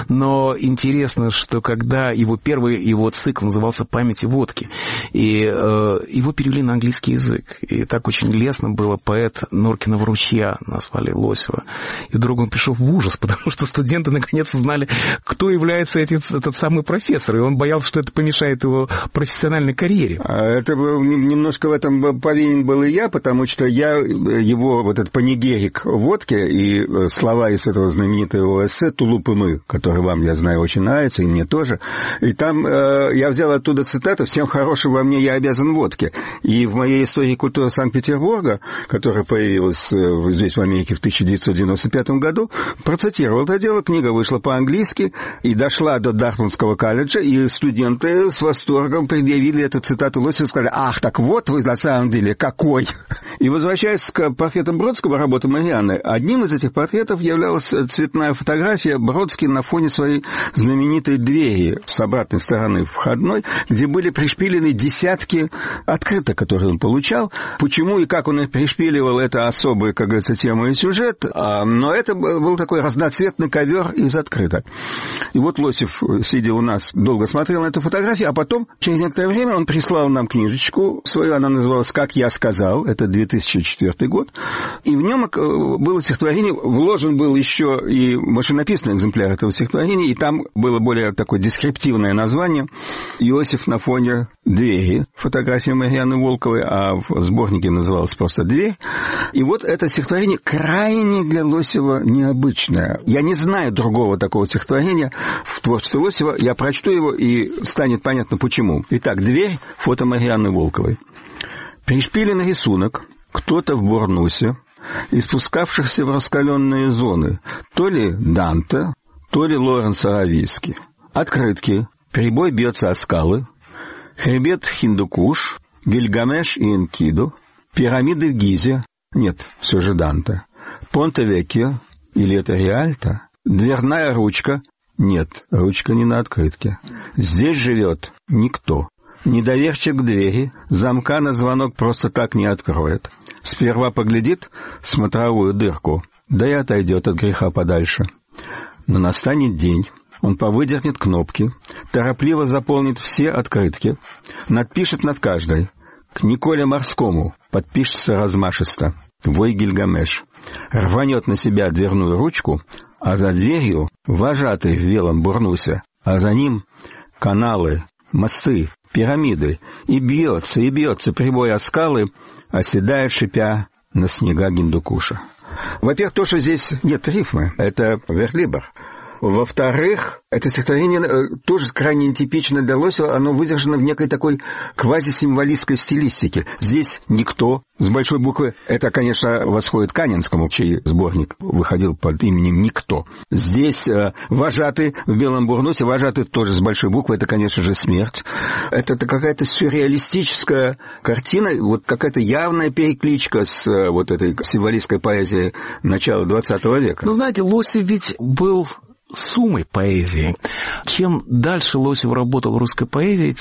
S3: Но интересно, что когда его цикл назывался «Память и водки», и его перевели на английский язык. И так очень лестно было, поэт Норкиного ручья назвали Лосева. И вдруг он пришел в ужас, потому что студенты наконец узнали, кто является этот самый профессор, и он боялся, что это помешает его профессиональной карьере.
S13: Это немножко в этом повинен был и я, потому что я его, вот этот панигерик водки и слова из этого знаменитого эссе «Тулуп и мы», который вам, я знаю, очень нравится, и мне тоже, и там я взял оттуда цитату «Всем хорошим во мне я обязан водке». И в моей истории культуры Санкт-Петербурга, которая появилась здесь, в Америке, в 1995 году, процитировал это дело. Книга вышла по-английски и дошла до Дартмутского колледжа, и студенты с восторгом предъявили эту цитату Лосева и сказали: «Ах, так вот вы на самом деле какой!» И возвращаясь к портретам Бродского, работы Марианны, одним из этих портретов являлась цветная фотография Бродский на фоне своей знаменитой двери с обратной стороны входной, где были пришпилены десятки открыток, которые он получал. Почему и как он их пришпиливал, это особая, как говорится, тема и сюжет, но это был такой разноцветный ковер из открыток. И вот Лосев, сидя у нас, долго смотрел на эту фотографию, а потом, через некоторое время, он прислал нам книжечку свою, она называлась «Как я сказал», это 2004 год, и в нем было стихотворение, вложен был еще и машинописный экземпляр этого стихотворения, и там было более такое дескриптивное название «Иосиф на фоне двери», фотография Марианны Волковой, а в сборнике называлась просто «Дверь». И вот это стихотворение крайне для Лосева необычное. Я не знаю другого такого стихотворения в творчестве Лосева. Я прочту его, и станет понятно, почему. Итак, «Дверь», фото Марианны Волковой. Пришпилен рисунок, кто-то в бурнусе, и спускавшихся в раскаленные зоны, то ли Данте, то ли Лоренс Аравийский. Открытки. Прибой бьется о скалы, хребет Хиндукуш, Гильгамеш и Энкиду, пирамиды в Гизе, нет, все же Данте, Понте-Веккио, или это Риальто, дверная ручка, нет, ручка не на открытке, здесь живет никто, недоверчив к двери, замка на звонок просто так не откроет, сперва поглядит в смотровую дырку, да и отойдет от греха подальше, но настанет день. Он повыдернет кнопки, торопливо заполнит все открытки, надпишет над каждой. К Николе Морскому подпишется размашисто «Вой Гильгамеш». Рванет на себя дверную ручку, а за дверью вожатый в белом бурнусе, а за ним каналы, мосты, пирамиды. И бьется прибой о скалы, оседая, шипя на снега Гиндукуша. Во-первых, то, что здесь нет рифмы, это верлибр. Во-вторых, это стихотворение тоже крайне нетипично для Лосева, оно выдержано в некой такой квазисимволистской стилистике. Здесь никто с большой буквы, это, конечно, восходит к Анинскому, чей сборник выходил под именем «Никто». Здесь вожатый в белом бурнусе, вожатый тоже с большой буквы, это, конечно же, смерть. Это какая-то сюрреалистическая картина, вот какая-то явная перекличка с вот этой символистской поэзией начала XX века.
S3: Ну, знаете, Лосев ведь был суммой поэзии. Чем дальше Лосев работал в русской поэзии, тем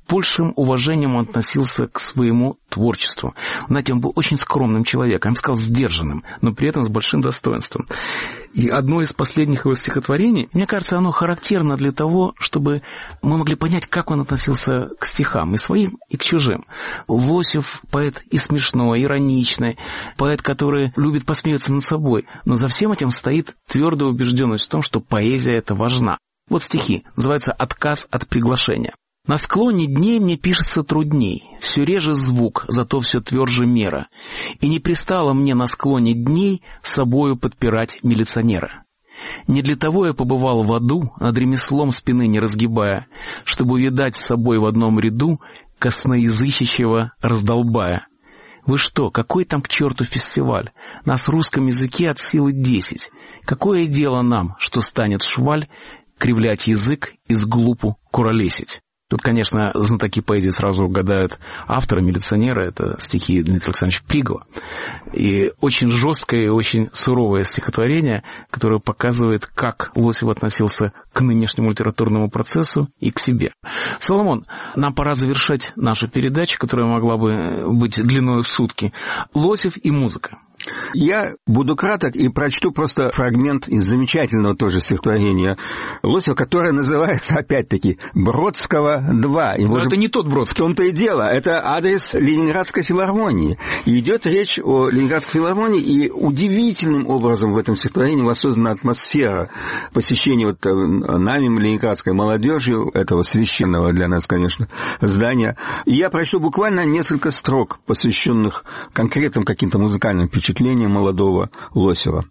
S3: большим уважением он относился к своему творчеству. Знаете, он был очень скромным человеком, я бы сказал, сдержанным, но при этом с большим достоинством. И одно из последних его стихотворений, мне кажется, оно характерно для того, чтобы мы могли понять, как он относился к стихам, и своим, и к чужим. Лосев — поэт и смешной, ироничный, поэт, который любит посмеяться над собой, но за всем этим стоит твердая убежденность в том, что поэзия — это важна. Вот стихи, называется «Отказ от приглашения». «На склоне дней мне пишется трудней, все реже звук, зато все тверже мера. И не пристало мне на склоне дней собою подпирать милиционера. Не для того я побывал в аду, над ремеслом спины не разгибая, чтобы увидать с собой в одном ряду косноязычащего раздолбая. Вы что, какой там к черту фестиваль? Нас в русском языке от силы 10. Какое дело нам, что станет шваль, кривлять язык и с глупу куролесить?» Тут, конечно, знатоки поэзии сразу угадают автора «Милиционера». Это стихи Дмитрия Александровича Пригова. И очень жесткое и очень суровое стихотворение, которое показывает, как Лосев относился к нынешнему литературному процессу и к себе. Соломон, нам пора завершать нашу передачу, которая могла бы быть длиной в сутки. Лосев и музыка.
S13: Я буду краток и прочту просто фрагмент из замечательного тоже стихотворения Лосева, которое называется, опять-таки, «Бродского 2».
S3: Но это не тот Бродский.
S13: В том-то и дело. Это адрес Ленинградской филармонии. И идет речь о Ленинградской филармонии, и удивительным образом в этом стихотворении воссоздана атмосфера посещения вот нами, ленинградской молодежью, этого священного для нас, конечно, здания. И я прочту буквально несколько строк, посвященных конкретным каким-то музыкальным впечатлениям молодого Лосева.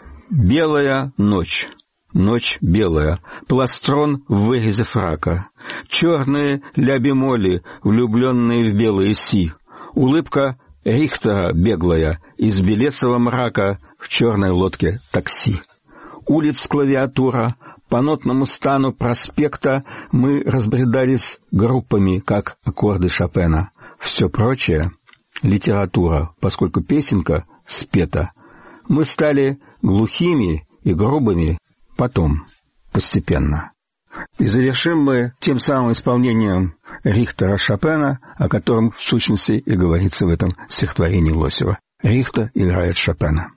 S13: «Белая ночь, ночь белая, пластрон в вырезе фрака, черные ля-бемоли, влюбленные в белые си, улыбка Рихтера беглая из белесого мрака в черной лодке такси. Улиц клавиатура, по нотному стану проспекта мы разбредались группами, как аккорды Шопена. Все прочее — литература, поскольку песенка спета. Мы стали глухими и грубыми потом, постепенно». И завершим мы тем самым исполнением Рихтера Шопена, о котором в сущности и говорится в этом стихотворении Лосева. Рихтер играет Шопена.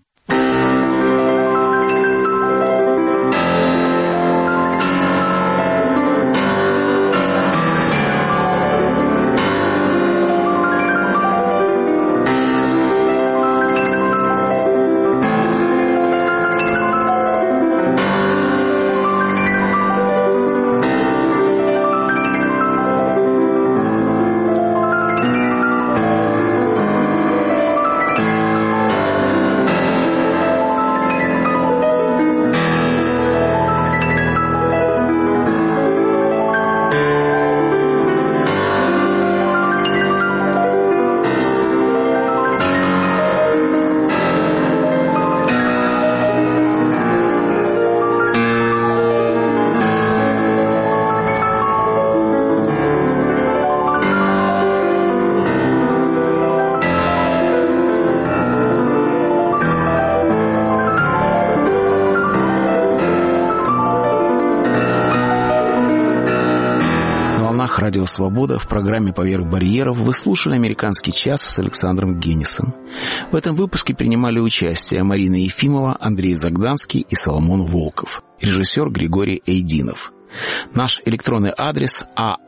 S3: Радио «Свобода» в программе «Поверх барьеров» вы слушали «Американский час» с Александром Генисом. В этом выпуске принимали участие Марина Ефимова, Андрей Загданский и Соломон Волков. Режиссер Григорий Эйдинов. Наш электронный адрес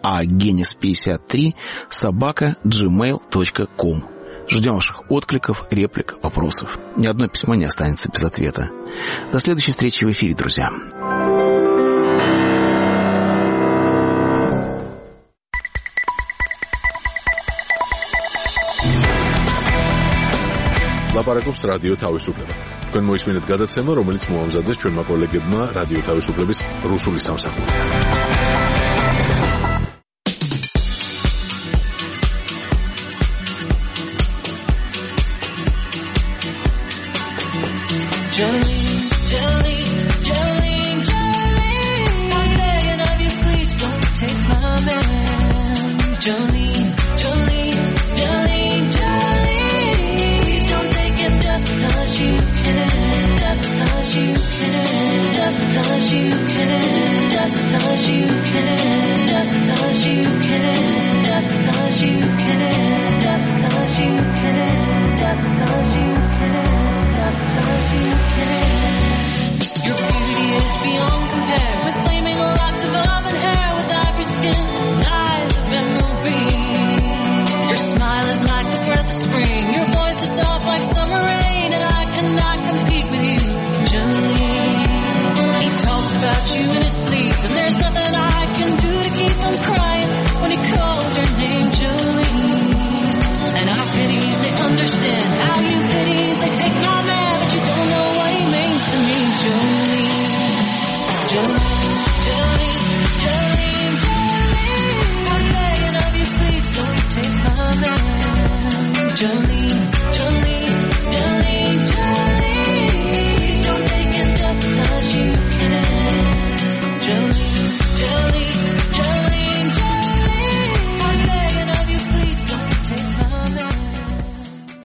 S3: aagenis53@gmail.com. Ждем ваших откликов, реплик, вопросов. Ни одно письмо не останется без ответа. До следующей встречи в эфире, друзья.
S1: ლაპარაკობს რადიო თავისუფლება. თქვენ მოისმინეთ გადაცემა, რომელიც მოამზადეს ჩვენმა კოლეგებმა რადიო თავისუფლების რუსული სამსახური.
S18: You can understand how you